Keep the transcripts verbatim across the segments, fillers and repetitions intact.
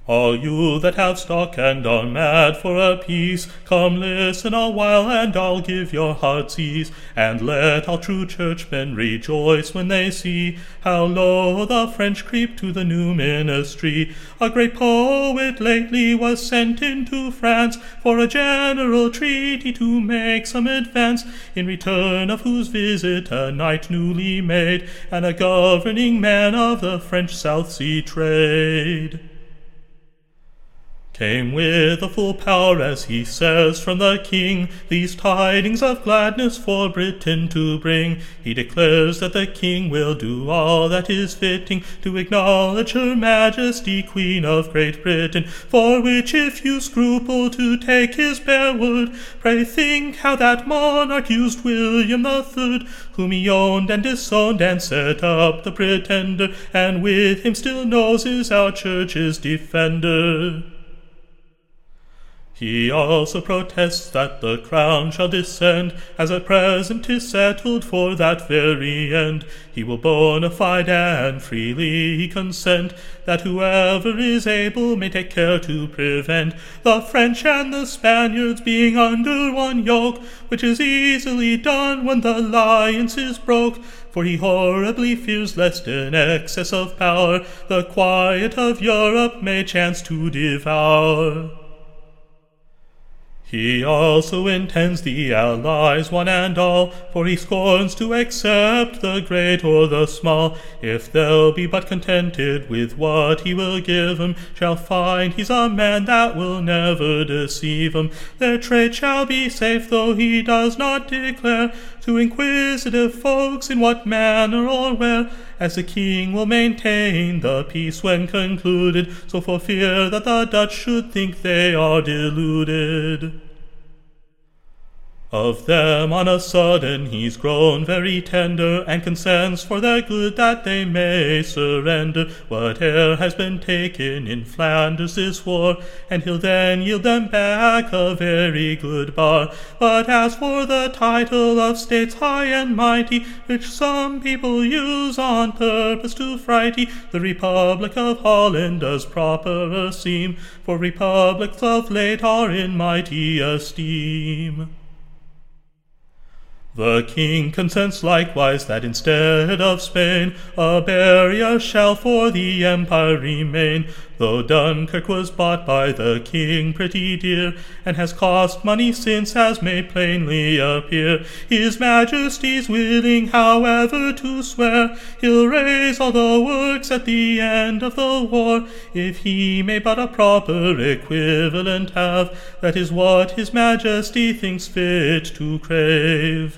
All you that have stock and are mad for a peace, come listen a while, and I'll give your hearts ease. And let all true churchmen rejoice when they see how low the French creep to the new ministry. A great poet lately was sent into France for a general treaty to make some advance, in return of whose visit a knight newly made, and a governing man of the French South Sea trade, came with a full power, as he says, from the king, these tidings of gladness for Britain to bring. He declares that the king will do all that is fitting to acknowledge her majesty, Queen of Great Britain, for which if you scruple to take his bare word, pray think how that monarch used William the Third, whom he owned and disowned and set up the Pretender, and with him still knows is our church's defender. He also protests that the crown shall descend, as at present 'tis settled for that very end. He will bona fide and freely consent that whoever is able may take care to prevent the French and the Spaniards being under one yoke, which is easily done when the alliance is broke. For he horribly fears lest in excess of power the quiet of Europe may chance to devour. He also intends the allies one and all, for he scorns to accept the great or the small. If they'll be but contented with what he will give 'em, shall find he's a man that will never deceive 'em. Their trade shall be safe, though he does not declare to inquisitive folks in what manner or where, as the king will maintain the peace when concluded, so for fear that the Dutch should think they are deluded. Of them on a sudden he's grown very tender, and consents for their good that they may surrender whate'er has been taken in Flanders this war, and he'll then yield them back a very good bar. But as for the title of states high and mighty, which some people use on purpose to frighty, the Republic of Holland does properer seem, for republics of late are in mighty esteem. The king consents likewise that instead of Spain a barrier shall for the empire remain, though Dunkirk was bought by the king pretty dear, and has cost money since, as may plainly appear. His majesty's willing, however, to swear he'll raise all the works at the end of the war, if he may but a proper equivalent have. That is what his majesty thinks fit to crave.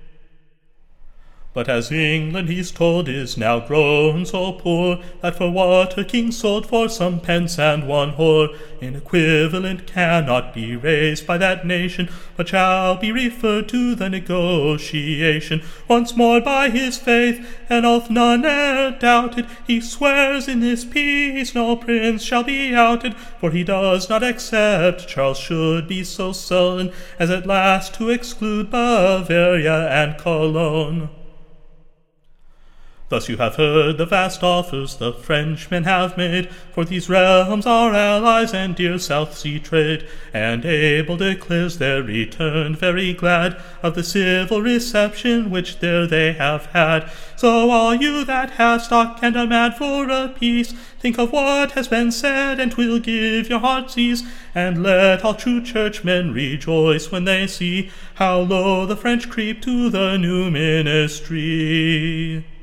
But as England, he's told, is now grown so poor, that for what her king sold for some pence and one whore, an equivalent cannot be raised by that nation, but shall be referred to the negotiation. Once more by his faith, an oath none e'er doubted, he swears in this peace no prince shall be outed, for he does not accept Charles should be so sullen as at last to exclude Bavaria and Cologne. Thus you have heard the vast offers the Frenchmen have made, for these realms are allies and dear South Sea trade, and Abel declares their return very glad of the civil reception which there they have had. So all you that have stock and are mad for a peace, think of what has been said, and 'twill give your hearts ease, and let all true churchmen rejoice when they see how low the French creep to the new ministry.